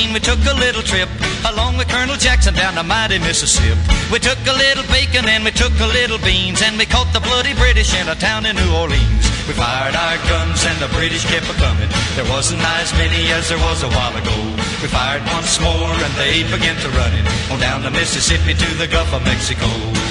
17, we took a little trip along with Colonel Jackson down the mighty Mississippi. We took a little bacon and we took a little beans, and we caught the bloody British in a town in New Orleans. We fired our guns and the British kept a-coming. There wasn't as many as there was a while ago. We fired once more and they began to run it on down the Mississippi to the Gulf of Mexico.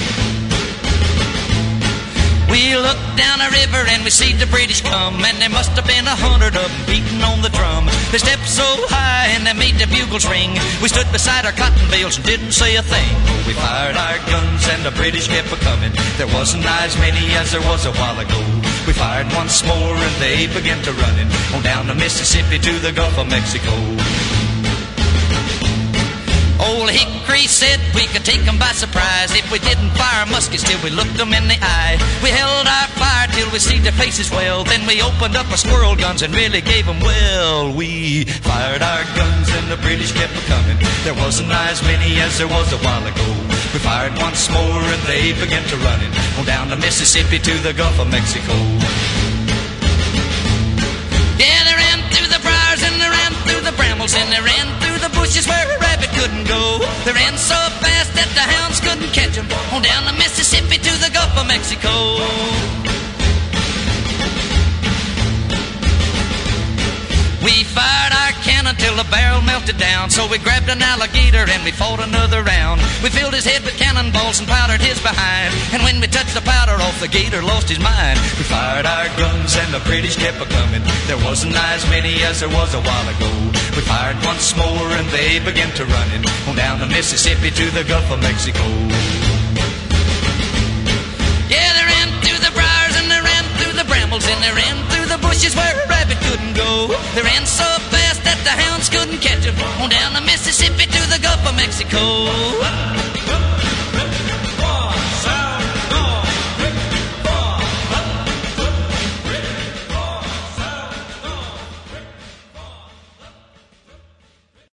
We looked down a river and we see the British come, and there must have been 100 of them beating on the drum. They stepped so high and they made the bugles ring. We stood beside our cotton bales and didn't say a thing. We fired our guns and the British kept a-coming. There wasn't as many as there was a while ago. We fired once more and they began to run it on down the Mississippi to the Gulf of Mexico. Old Hickory said we could take them by surprise if we didn't fire muskets till we looked them in the eye. We held our fire till we see their faces well. Then we opened up our squirrel guns and really gave them well. We fired our guns and the British kept a-coming. There wasn't as many as there was a while ago. We fired once more and they began to run it on down the Mississippi to the Gulf of Mexico. Yeah, they ran through the briars and they ran through the brambles and they ran through the bushes where a rabbit couldn't go. They ran so fast that the hounds couldn't catch them on down the Mississippi to the Gulf of Mexico. We fired our cannon till the barrel melted down, so we grabbed an alligator and we fought another round. We filled his head with cannonballs and powdered his behind, and when we touched the powder off, the gator lost his mind. We fired our guns and the British kept a-coming. There wasn't as many as there was a while ago. We fired once more and they began to run it on down the Mississippi to the Gulf of Mexico. Yeah, they ran through the briars and they ran through the brambles and they ran through the bushes where a rabbit couldn't go. They ran so fast that the hounds couldn't catch them on down the Mississippi to the Gulf of Mexico.